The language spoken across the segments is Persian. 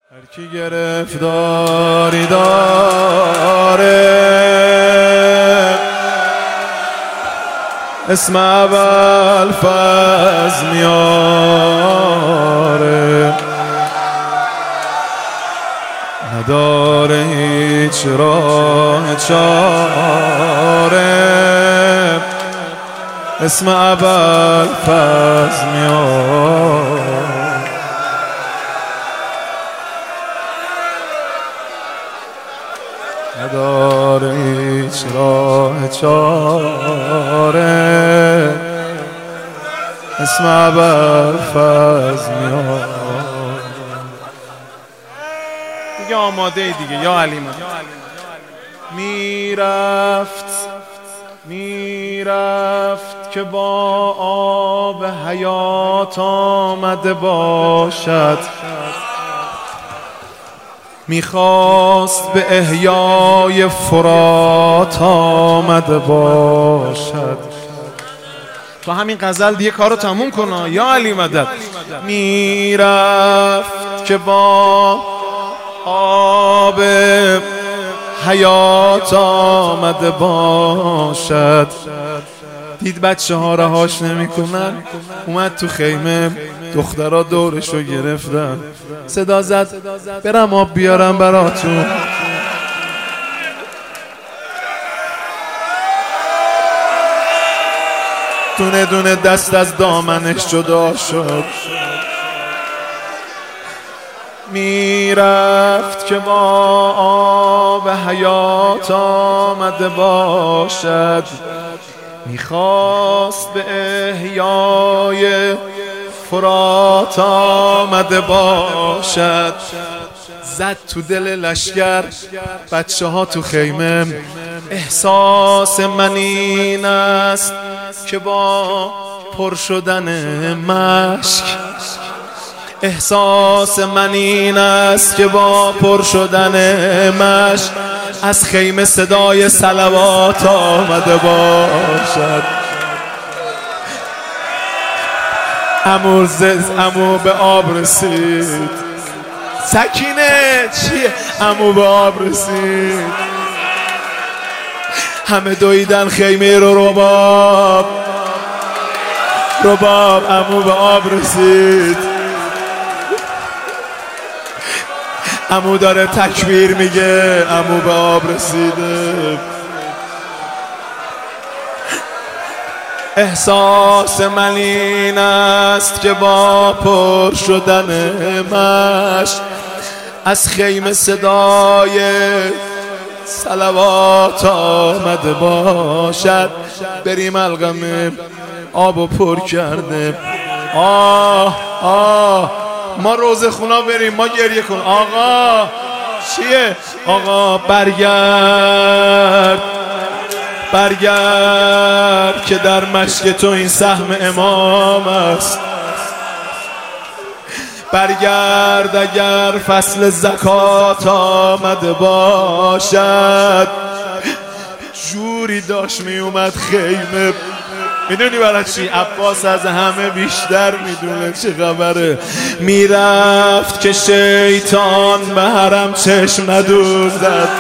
هر کی گرفتاری داره اسم ابوالفضل میاره، نداره هیچ راه چاره، اسم ابوالفضل میاره. نداره هیچ راه چاره، اسم ابوالفضل میاره. دیگه آماده دیگه یا علی من. میرفت که با آب حیات آمده باشد، میخواست به احیای فرات آمده باشد. تو همین غزل دیگه کارو تموم کن یا علی مدد. میرفت که با آب حیات آمده باشد، دید بچه ها رهاش نمی کنن، اومد تو خیمه، دخترها دورشو گرفتن، صدا زد برم آب بیارم براتون. دونه دونه دست از دامنش جدا شد. میرفت که با آب حیات آمده باشد، میخواست به احیای فرات آمده باشد. زد تو دل لشگر، بچه ها تو خیمه، احساس من این است که با پر شدن مشک، احساس من این است که با پر شدن مشک از خیمه صدای صلوات آمده باشد. عمو به آب رسید. سکینه چیه؟ عمو به آب رسید. همه دویدن خیمه رو رباب. عمو به آب رسید. عمو داره تکبیر میگه، عمو به آب رسیده. احساس من این است که با پر شدن مشک از خیمه صدای صلوات آمده باشد. بریم القمه آبو پر کرده. ما روزه خونا بریم، ما گریه کن. آقا چیه؟ آقا برگرد که در مشک تو این سهم امام است. برگرد اگر فصل زکات آمده باشد. جوری داشت می اومد خیمه، میدونی برای چی؟ عباس از همه بیشتر میدونه چه خبره. میرفت که شیطان به حرم چشم ندوزد.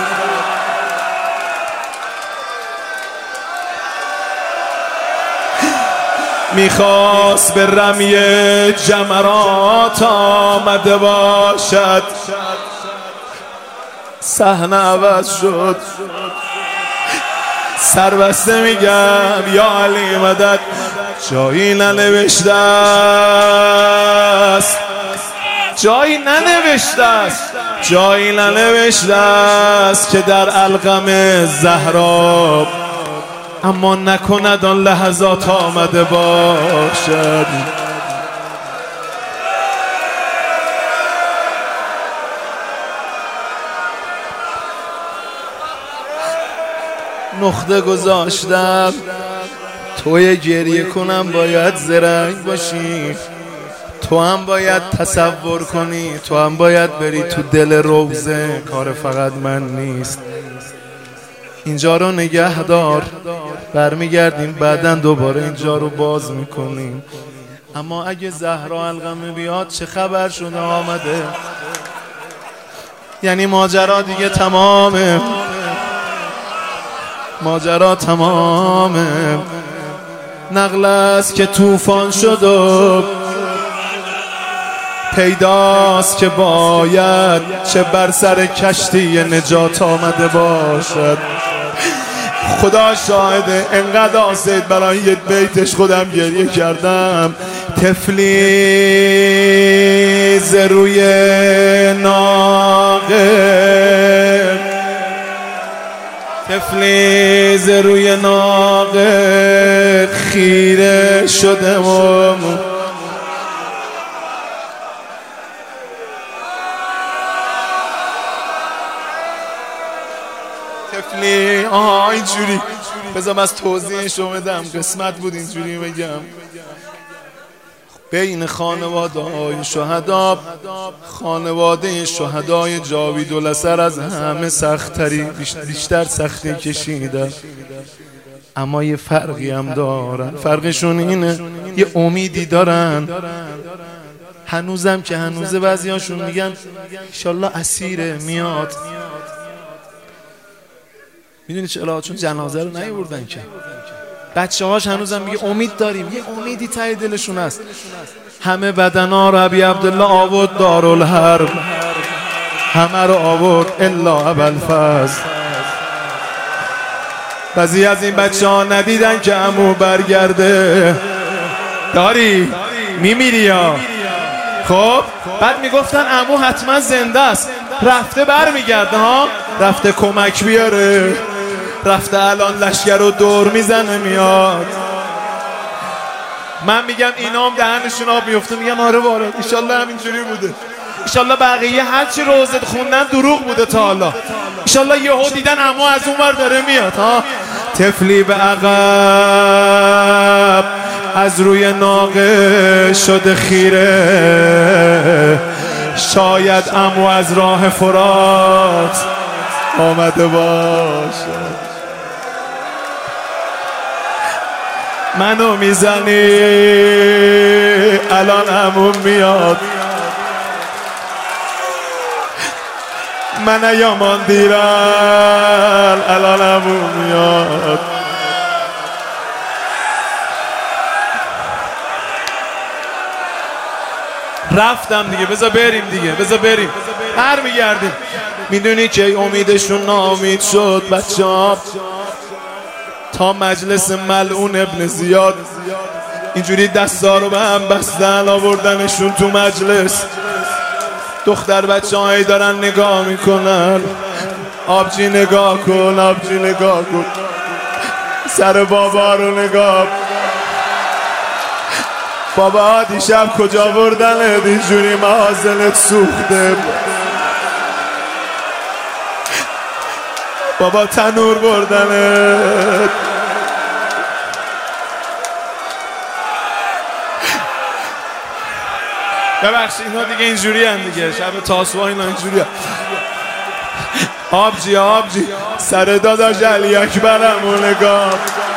میخواست به رمی جمرات آمده باشد. صحنه عوض شد. سربسته میگم یا علی مدد، جایی ننوشته است، جایی ننوشته است که در القم زهرا اما نکند آن لحظات آمده باشد. نقطه گذاشتم، توی گریه کنم باید زرنگ باشی، تو هم باید تصور کنی، تو هم باید بری تو دل روزه. کار فقط من نیست. اینجا رو نگه دار، برمیگردیم بعدن دوباره اینجا رو باز میکنیم. اما اگه زهرا القمه بیاد چه خبر شده آمده؟ یعنی ماجرا دیگه تمامه، ماجرا تمامه. نقل است که طوفان شد و پیداست که باید چه بر سر کشتی نجات آمده باشد. خدا شاهده انقدر آسید برای یک بیتش خودم گریه کردم. تفلی ز روی ناقه، تفلی ز روی ناقه خیره شده و تفلی اینجوری. بذارم از توضیحش رو بدم، قسمت بود اینجوری بگم. بین خانواده شهدا، خانواده شهدای جاوید الاسر از همه سخت‌تری، بیشتر سختی کشیدن، اما یه فرقی هم دارن. فرقشون اینه یه امیدی دارن هنوزم، که هنوزه بعضیاشون میگن انشالله اسیره میاد. میدونی چرا؟ چون جنازه رو نیاوردن که. بچه هاش هنوزم میگه امید داریم، یه امیدی ته دلشون هست. همه بدنا رو ابی عبدالله آورد دارالحرب، همه رو آورد الا ابوالفضل. بعضی از این بچه ها ندیدن که عمو برگرده. داری میمیری یا خب؟ بعد میگفتن عمو حتما زنده است، رفته برمیگرده ها، رفته کمک بیاره، رفته الان لشگر رو دور میزنه میاد. من میگم اینا هم دهنشون آب میفته، میگم آره وارد ایشالله همینجوری بوده، ایشالله بقیه هرچی روزت خوندن دروغ بوده تا حالا، ایشالله یهو دیدن عمو از اون ور داره میاد ها. تفلی به عقب از روی ناقه شده خیره، شاید عمو از راه فرات آمده باشه. منو میزنی الان عمو میاد، من یامان دیرن الان عمو میاد. رفتم دیگه، بذار بریم دیگه، بذار بریم، برمیگردیم. میدونی که امیدشون ناامید شد بچه ها تا مجلس ملعون ابن زیاد اینجوری دستا رو به هم بستن، آوردنشون تو مجلس. دختر بچه هایی دارن نگاه میکنن، آبجی نگاه کن، آبجی نگاه کن، سر بابا رو نگاه، بابا دیشب کجا بردنت اینجوری محاسنت سوخته، بابا تنور بردنت. ببخشید اینا دیگه اینجوری هم دیگه، شب تاسوها اینا اینجوری هم. آبجی آبجی سر داداش علی اکبرم و نگاه،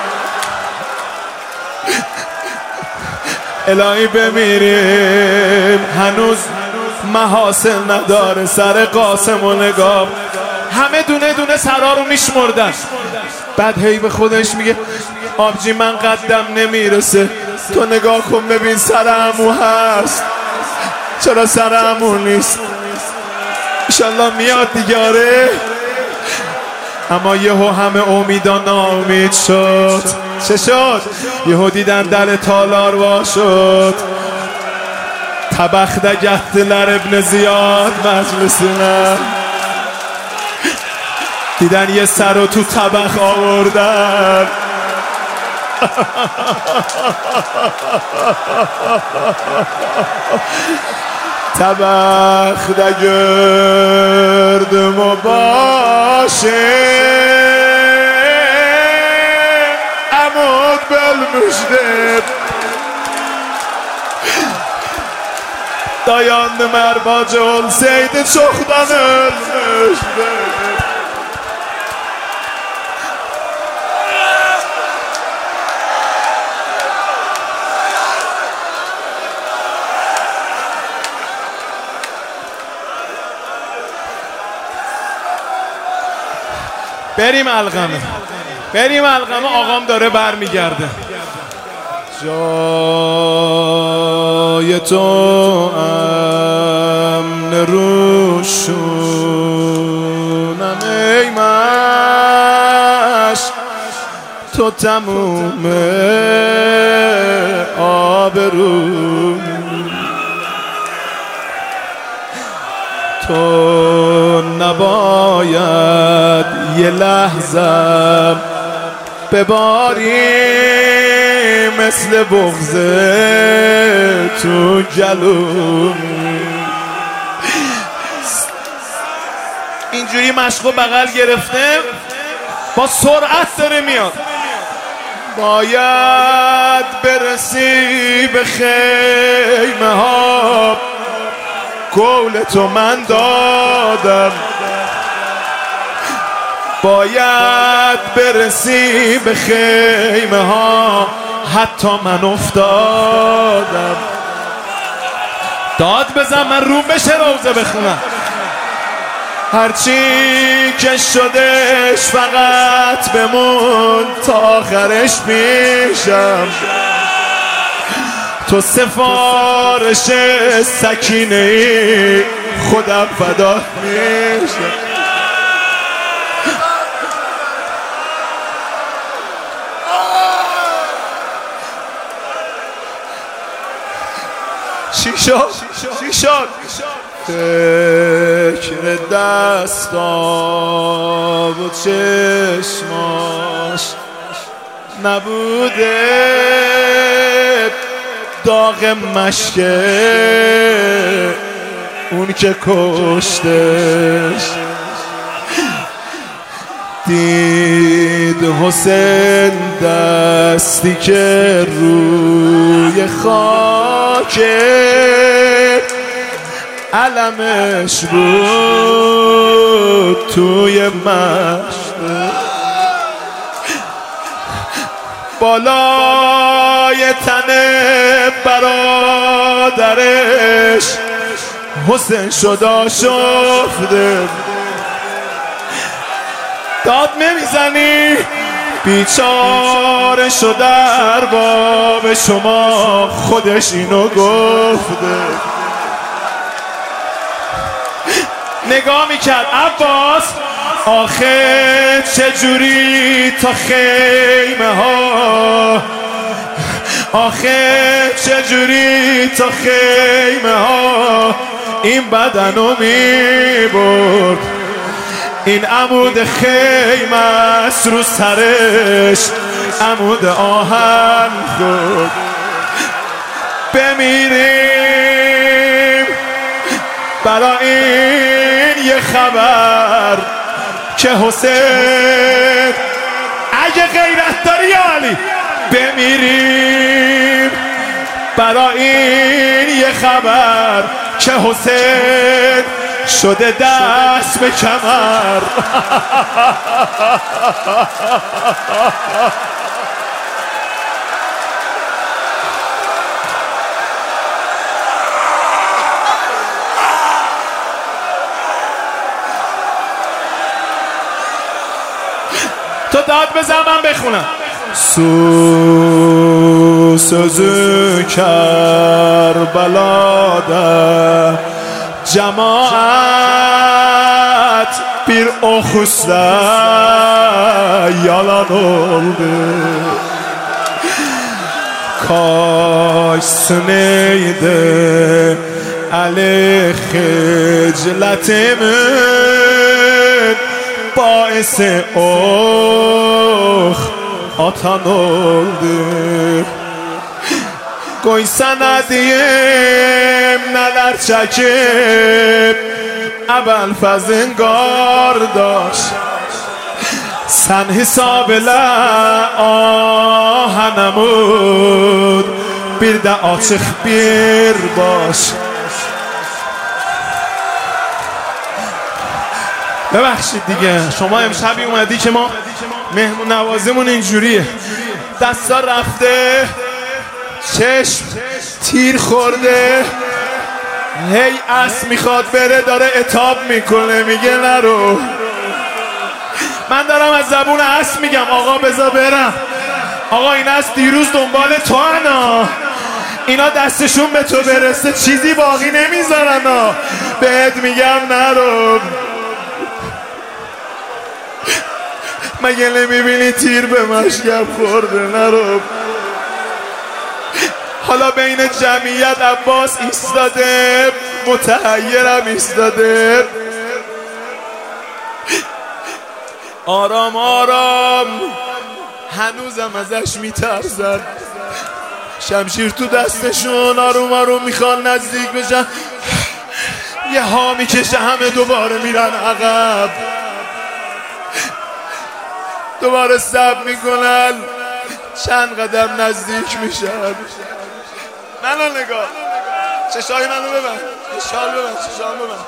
الهی بمیریم هنوز محاسن نداره، سر قاسم و نگاه. همه دونه دونه سرا رو میشمردن. بعد هی به خودش میگه آبجی من قدم نمیرسه، تو نگاه کن ببین سر عمو هست، چرا سر عمو نیست؟ انشالله میاد دیگه. آره اما یهو همه امیدا ناامید شد. چه شد؟ یهو دیدن در تالار وا شد، تبخ دگهتلر ابن زیاد مجلسونه، دیدن یه سر رو تو طبخ آوردن. طبخ دگرد مباشه عمود بلمشده دایاند مرباج السید چخدان المشده. بریم علقمه، بریم علقمه، آقام داره برمیگرده. جای تو امن روشونم ای مشت، تو تموم آبرو، تو نباید یه لحظه بباری مثل بغض تو جلوم. اینجوری مشقو بغل گرفته با سرعت داره میاد. باید برسی به خیمه ها، قول تو من دادم. باید برسی به خیمه ها، حتی من افتادم. داد بزن من رو بشه روزه بخونم. هرچی که شدش فقط بمون تا آخرش پیشم. تو سفارش سکینه ای، خودم فدا میشم. چی شد؟ فکر دستا و چشماش نبوده، داغ مشکه اون که کشتش. دید حسین دستی که روی خاک علمش بود توی مشت. بالای تن برادرش حسین شد آشفته. داد نمیزنی؟ بیچاره شد ارباب شما، خودش اینو گفته. نگاه میکرد عباس آخه چجوری تا خیمه ها، آخه چجوری تا خیمه ها این بدنو میبرد. این عمود خیمه است رو سرش عمود آهن خود. بمیریم برای این یه خبر که حسین، اگه غیرت داری یا علی، بمیریم برای این یه خبر که حسین شده دست به کمر. تو داد بزن من بخونم. سوزو کربلا ده cemaat bir oxusda yalan oldu. Kaçsınıydı Ali xicletimin baisi atan oldu. Qoysana deyim nələr çəkib Əbəlfəzin qardaş. Sən hesab elə ahənəmud bir də açıq bir baş. ببخشید دیگه شما امشبی اومدی که ما مهمون نوازیمون اینجوریه، دستا رفته، چشم تیر خورده، هی اسب میخواد بره داره عتاب میکنه میگه نرو. من دارم از زبون اصل میگم آقا بذار برم. آقا این از دیروز دنبال تو انا، اینا دستشون به تو برسه چیزی باقی نمیذارن. بهت میگم نرو. مگه نمیبینی تیر به مشکب خورده؟ نرو. حالا بین جمعیت عباس ایستاده، متحیرم ایستاده. آرام آرام هنوزم ازش میترسن. شمشیر تو دستشون، آروم آروم میخوان نزدیک بشن. یه ها میکشه، همه دوباره میرن عقب، دوباره صبر میکنن. چند قدم نزدیک میشن. منو نگاه، چشای منو ببند، شال ببند، چشام ببند.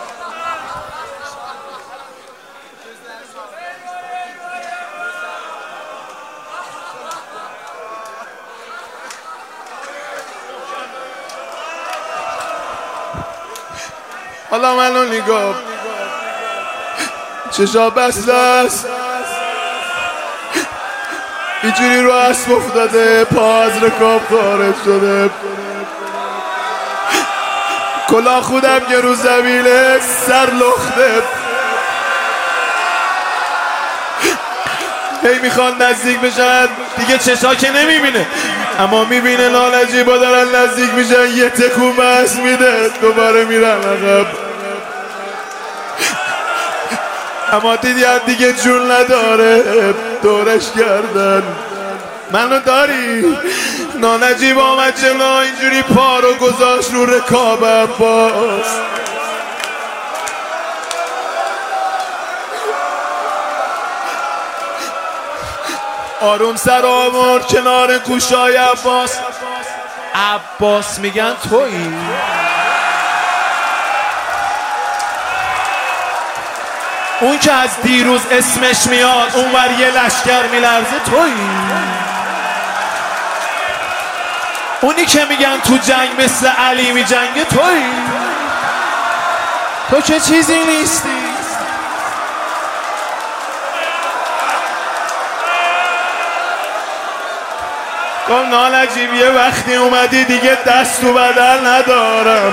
حالا منو نگاه، چشا بسته است، اینجوری رو اسب افتاده، پا از رکاب خارج شده. کلاه خودم که رو زمینه، سر لخته. هی میخوان نزدیک بشن، دیگه چشا که نمیبینه اما میبینه نانجیبا دارن نزدیک میشن. یه تکون بس میده، دوباره میرن عقب. اما دیگه جون نداره، دورش کردن. منو داری؟ نانجیب آمد جلو، اینجوری پا رو گذاشت رو رکاب عباس. آروم سر آورد کنار گوشای عباس. عباس میگن تویی؟ اون که از دیروز اسمش میاد اونور یه لشکر میلرزه تویی؟ اونی که میگن تو جنگ مثل علی میجنگه تویی؟ تو که چیزی نیستی. گفت نانجیب یه وقتی اومدی دیگه دست تو بدن ندارم.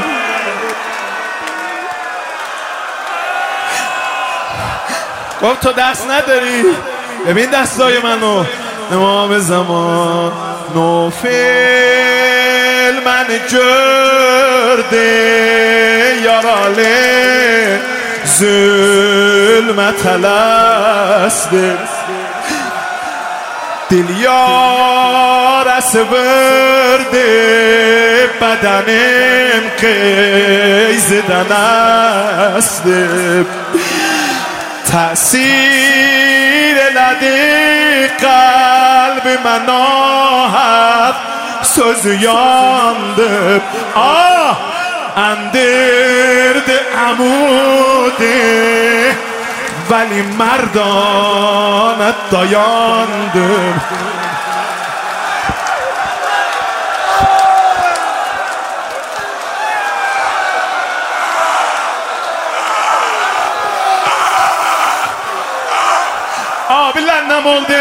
گفت تو دست نداری؟ ببین دستای منو. امام زمان نوفل من گرده یاراله ظلمت الاسده دیلیار اسورده بدنم قیزدن اسده تأثیر لده قلب من آهد سوزیانده اندرد عموده ولی مردانت دایانده. Abiler ne oldu?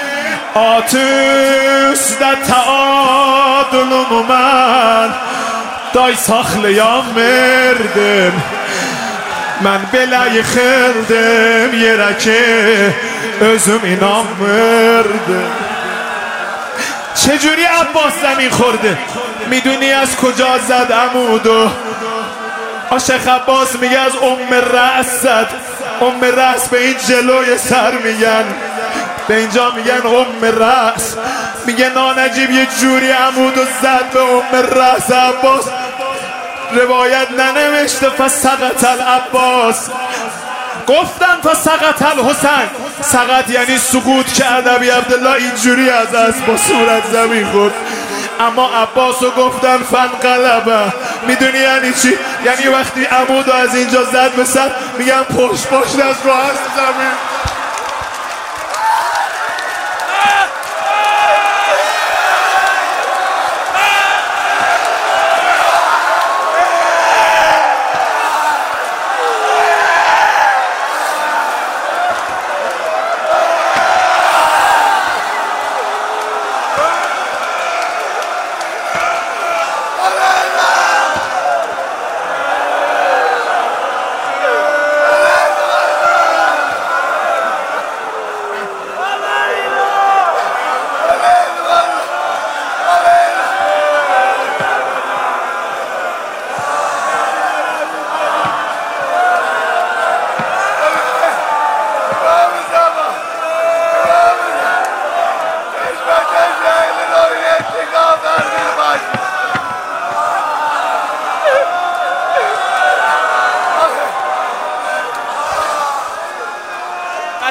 Ateşde taadülümü mən Day saxlayan verdim Mən belə yıxıldım yerə ki Özüm inanmırdım چجوری عباس زمین خورده؟ میدونی از کجا زد عمودو؟ عاشق عباس میگه از رأس زد. رأس به این جلوی سر میگن، به اینجا میگن رأس. میگه نانجیب یه جوری عمودو زد به رأس عباس. روایت ننوشته فسقط العباس، گفتن فسقط الحسین. سقط یعنی سقوط کرد. ابی عبدالله اینجوری از اسب با صورت زمین خورد. اما عباسو گفتن فنقلبه. میدونی یعنی چی؟ یعنی وقتی عمودو از اینجا زد به سر میگن پشت از راه زمین.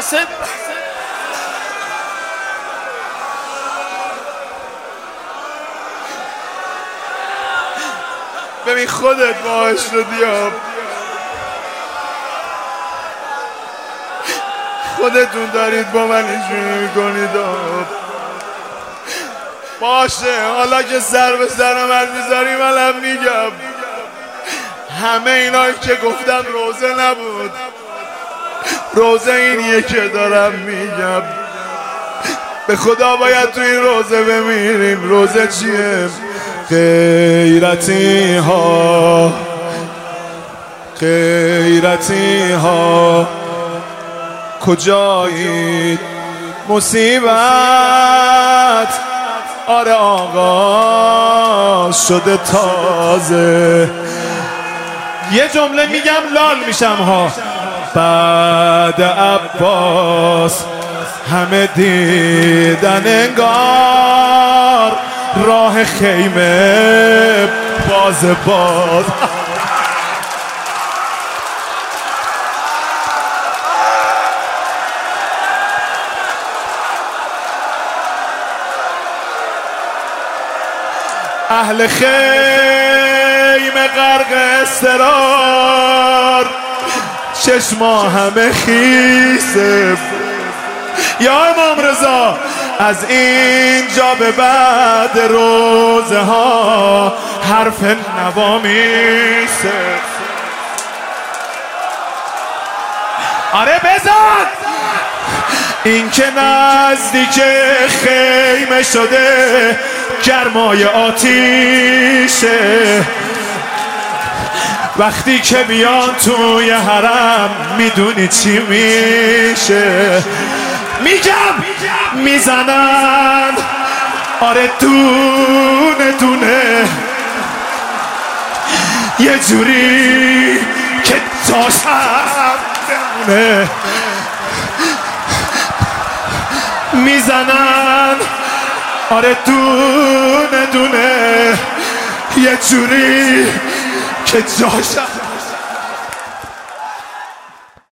ببین خودت باش رو دیاب، خودتون دارید با من اینجوری میکنید. باشه حالا که سر به سر من میذاری منم میگم همه اینایی که گفتم روزه نبود، روزه اینیه که دارم میگم. به خدا باید تو این روزه بمیریم. روزه چیه؟ غیرتی ها، غیرتی ها کجایید؟ مصیبت آره آغاز شده تازه. یه جمله میگم لال میشم ها. بعد عباس همه دیدن انگار راه خیمه باز باز. اهل خیمه غرق اضطرار، چشما همه خیسه. یا امام رضا از اینجا به بعد روزه ها حرف نوامیسه. آره بزن. این که نزدیک خیمه شده گرمای آتیشه. وقتی که بیان توی حرم میدونی چی میشه؟ میگم میزنن آره دونه دونه یه جوری که داشتم بمونه. میزنن آره دونه دونه یه جوری که جاشم